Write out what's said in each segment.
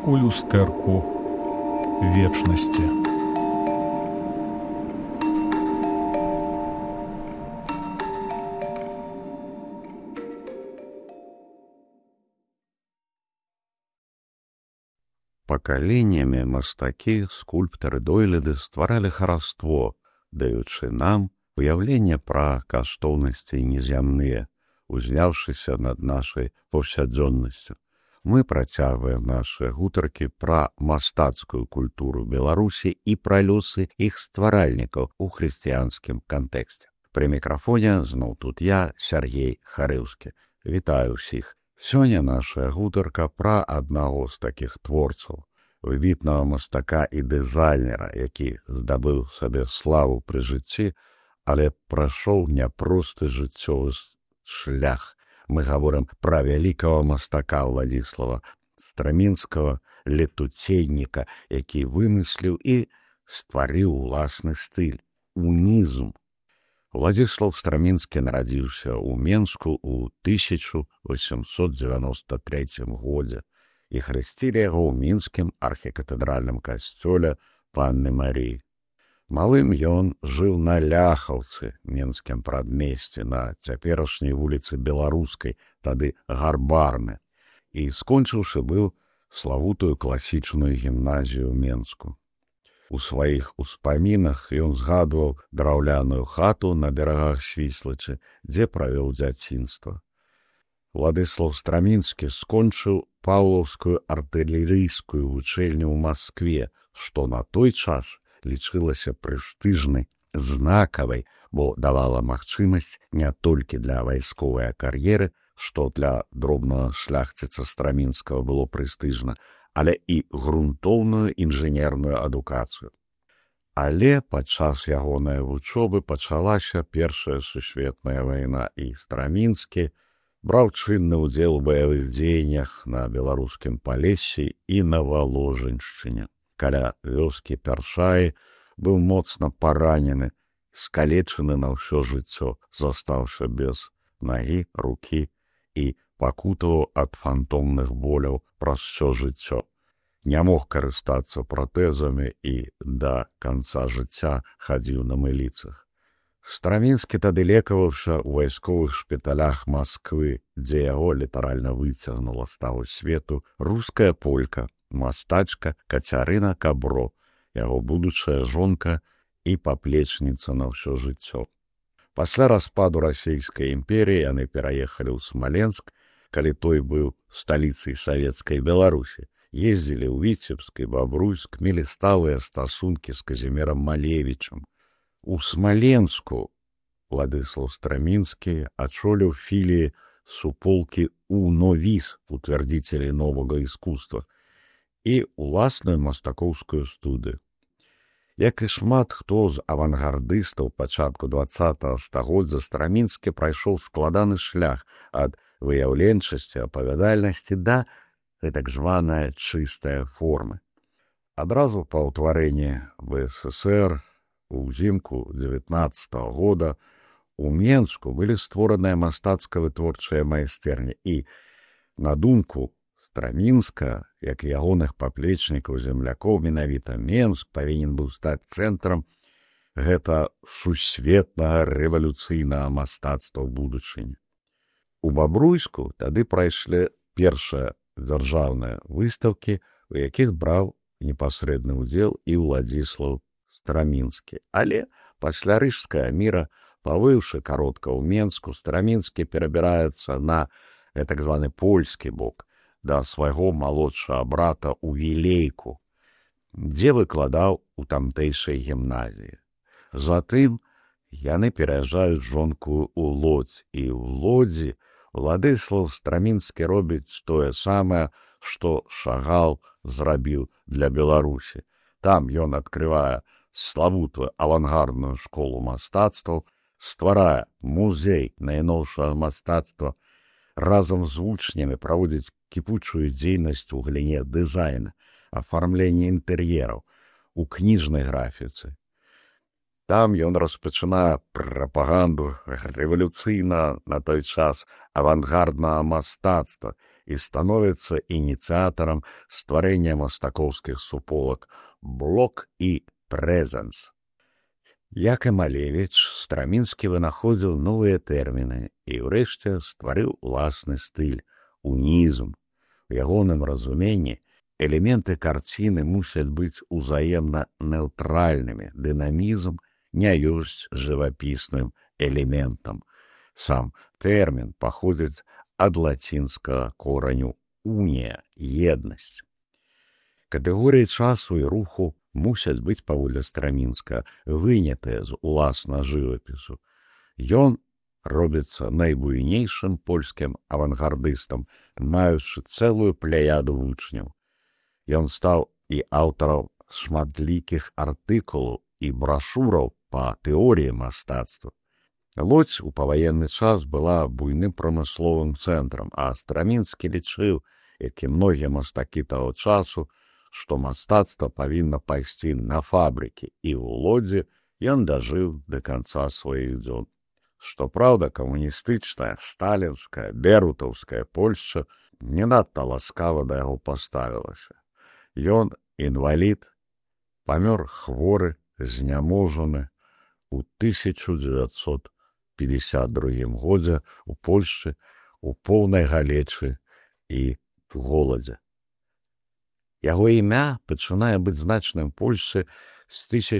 у люстэрку вечнасці. Пакаленнямі мастакі, скульптары, дойліды стваралі хараство, даючы нам уяўленне пра каштоўнасці незямныя, узняўшыся над нашай паўсядзённасцю. Мы працягваем нашы гутаркі пра мастацкую культуру Беларусі і пра лёсы іх стваральнікаў у хрысціянскім кантэксце. Пры мікрафоне зноў тут я, Сяргей Харыўскі. Вітаю ўсіх. Сёння наша гутарка пра аднаго з такіх творцаў, выбітнага мастака і дызайнера, які здабыў сабе славу пры жыцці, але прайшоў няпросты жыццёвы шлях. Мы гаворым пра вялікага мастака Владзіслава Страмінскага, летуценніка, які вымысліў і стварыў уласны стыль — унізм. Владзіслаў Страмінскі нарадзіўся ў Менску ў 1893 годзе і хрысцілі яго ў мінскім архікатэдральным касцёле Панны Марыі. Малым ён жыў на Ляхаўцы, менскім прадмесці, на цяперашняй вуліцы Беларускай, тады Гарбарны, і, скончыўшы, быў славутую класічную гімназію ў Менску. У сваіх успамінах ён згадваў драўляную хату на берагах Свіслачы, дзе правёў дзяцінства. Владыслаў Страмінскі скончыў Паўлаўскую артылерыйскую вучэльню ў Маскве, што на той час лічылася прэстыжнай, знакавай, бо давала магчымасць не толькі для вайсковай кар'еры, што для дробнага шляхціца Страмінскага было прэстыжна, але і грунтоўную інжынерную адукацыю. Але падчас ягонай вучобы пачалася Першая сусветная вайна, і Страмінскі браў чынны ўдзел у баявых дзеяннях на беларускім Палессі і на Валожыншчыне. Каля вёскі Першаі быў моцна паранены, скалечаны на ўсё жыццё, застаўшы без нагі, рукі і пакутаваў ад фантомных боляў праз усё жыццё. Не мог карыстацца пратэзамі і да канца жыцця хадзіў на мыліцах. Страмінскі тады лекаваўся ў вайсковых шпіталях Масквы, дзе яго літаральна выцягнула з таго свету руская полька, мастачка Кацярына Кабро, яго будучая жонка і паплечніца на ўсё жыццё. Пасля распаду расійскай імперіі яны пераехалі ў Смаленск, калі той быў сталіцай савецкай Беларусі. Ездзілі ў Віцебск і Бабруйск, мелі сталыя стасункі з Казімірам Малевічам. У Смаленску Владыслаў Страмінскі ачоліў філіі суполкі УНОВІС, утвердзіцелей новага іскусства, і уласную мастакоўскую студыю. Як і шмат хто з авангардыстаў пачатку 20-го стагоддзя, Страмінскі прайшоў складаны шлях ад выяўленчасці, апавядальнасці да так званая чыстая форма. Адразу па ўтварэнні ВССР узімку 19-го года у Менску былі створаныя мастацка-вытворчыя майстэрні і, на думку Страмінска, як і ягоных паплечнікаў землякоў, менавіта Менск павінен быў стаць цэнтрам гэта сусветнага рэвалюцыйнага мастацтва ў будучыні. У Бабруйску тады прайшлі першыя дзяржаўныя выстаўкі, у якіх браў непасрэдны ўдзел і Владзіслаў Страмінскі. Але пасля рыжскага міра, павыўшы каротка ў Менску, Страмінскі перабіраецца на так званы польскі бок, да свайго малодшага брата ў Вілейку, дзе выкладаў у тамтэйшай гімназіі. Затым яны пераязджаюць жонку ў Лодзь, і ў Лодзі Владыслаў Страмінскі робіць тое самае, што Шагал зрабіў для Беларусі. Там ён адкрывае славутую авангардную школу мастацтваў, стварае музей найноўшага мастацтва, разам з вучнямі праводзіць кіпучую дзейнасць у галіне дызайна, афармлення інтэр'ераў, у кніжнай графіцы. Там ён распачынае прапаганду рэвалюцыйна на той час авангарднага мастацтва і становіцца ініцыятарам стварэння мастакоўскіх суполак «Блок» і «Прэзэнс». Як і Малевіч, Страмінскі вынаходзіў новыя тэрміны і ўрэшце стварыў уласны стыль – унізм. У ягоным разуменні элементы карціны мусяць быць узаемна нейтральнымі, дынамізм не ёсць жывапісным элементам. Сам тэрмін паходзіць ад лацінскага кораню «унія» – «еднасць». Катэгорыі часу і руху мусяць быць, паводле Страмінскага, вынятыя з уласна жывапісу. Ён робіцца найбуйнейшым польскім авангардыстам, маючы цэлую пляяду вучняў. Ён стаў і аўтарам шматлікіх артыкулаў і брашураў па тэорыі мастацтва. Лодзь у паваенны час была буйным прамысловым цэнтрам, а Страмінскі лічыў, як і многія мастакі таго часу, што мастацтва павінна пайсці на фабрыкі, і ў Лодзі ён дажыў да канца сваіх дзён. Што праўда, камуністычная, сталінская, берутаўская Польшча не надта ласкава да яго паставілася. Ён інвалід, памёр хворы, зняможаны у 1952 годзе у Польшчы у поўнай галечы і голадзе. Яго імя пачынае быць значным Польшчы з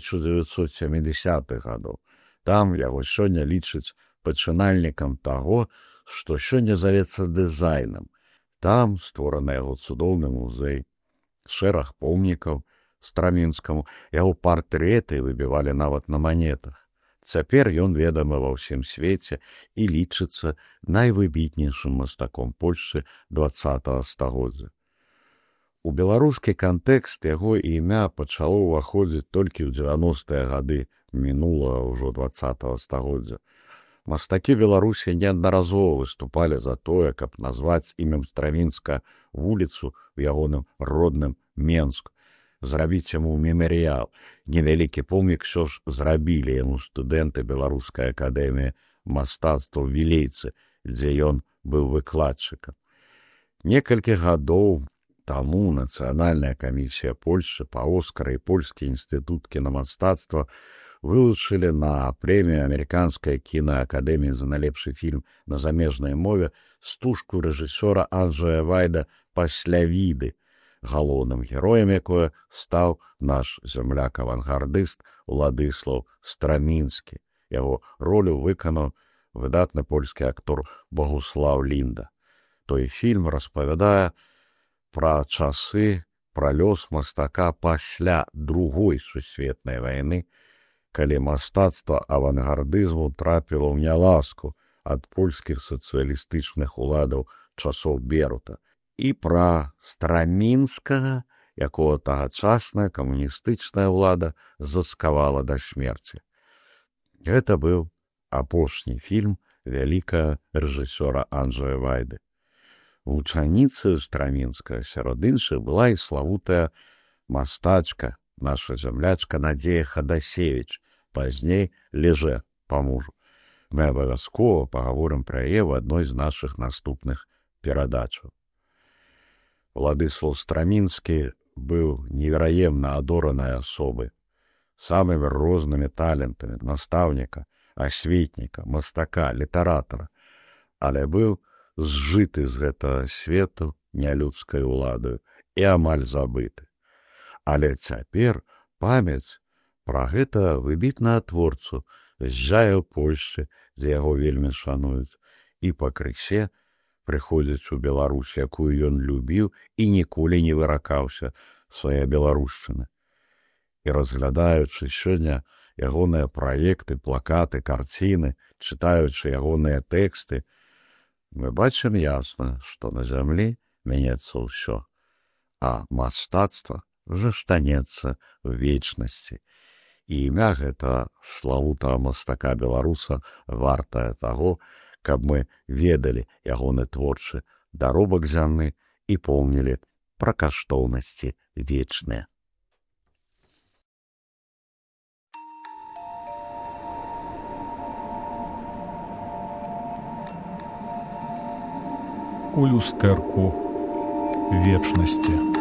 1970-х гадоў. Там яго сёння лічаць пачынальнікам таго, што сёння завецца дызайнам. Там створаны яго цудоўны музей, шэраг помнікаў Страмінскаму, яго партрэты выбівалі нават на манетах. Цяпер ён ведамы ва ўсім свеце і лічыцца найвыбітнейшым мастаком Польшчы 20-го стагоддзя. У беларускі кантэкст яго імя пачало ўваходзіць толькі ў 90-е гады мінулага ўжо 20-го стагоддзя. Мастакі Беларусі неаднаразова выступалі за тое, каб назваць імем Страмінска вуліцу ў ягоным родным Менску, зрабіць яму мемарыял. Невялікі помнік ўсё ж зрабілі яму студэнты Беларускай акадэміі мастацтва ў Вілейцы, дзе ён быў выкладчыкам. Некалькі гадоў таму Нацыянальная камісія Польшчы па Оскара і Польскі інстытут кінамастацтва вылучылі на прэмію Амерыканскай кінаакадэміі за найлепшы фільм на замежнай мове стужку рэжысёра Анджэя Вайда «Паслявіды», галоўным героем якое стаў наш зямляк-авангардыст Уладыслаў Страмінскі. Яго ролю выканаў выдатны польскі актор Богуслав Лінда. Той фільм распавядае пра часы, пра лёс мастака пасля Другой сусветнай вайны, калі мастацтва авангардызму трапіла ў няласку ад польскіх сацыялістычных уладаў часоў Берута, і пра Страмінскага, якога тагачасная камуністычная ўлада заскавала да смерці. Гэта быў апошні фільм вялікага рэжысёра Анджэя Вайды. Вучаніцаю Страмінскага сярод іншых была і славутая мастачка, наша зямлячка Надзея Хадасевіч, пазней Леже па мужу. Мы абавязкова пагаворым пра яе ў адной з нашых наступных перадачаў. Уладыслаў Страмінскі быў невераемна адоранай асобай, самымі рознымі талентамі настаўніка, асветніка, мастака, літаратара, але быў зжыты з гэтага свету нялюдскай уладаю і амаль забыты. Але цяпер памяць пра гэта выбітнага творцу зжае ў Польшчы, дзе яго вельмі шануюць, і пакрысе прыходзіць у Беларусь, якую ён любіў і ніколі не выракаўся свае беларушчыны. І разглядаючы сёння ягоныя праекты, плакаты, карціны, чытаючы ягоныя тэксты, мы бачым ясна, што на зямлі мяняецца ўсё, а мастацтва застанецца ў вечнасці. І імя гэтага славутага мастака-беларуса вартае таго, каб мы ведалі ягоны творчы даробак зямны і помнілі пра каштоўнасці вечныя. у люстэрку вечнасці.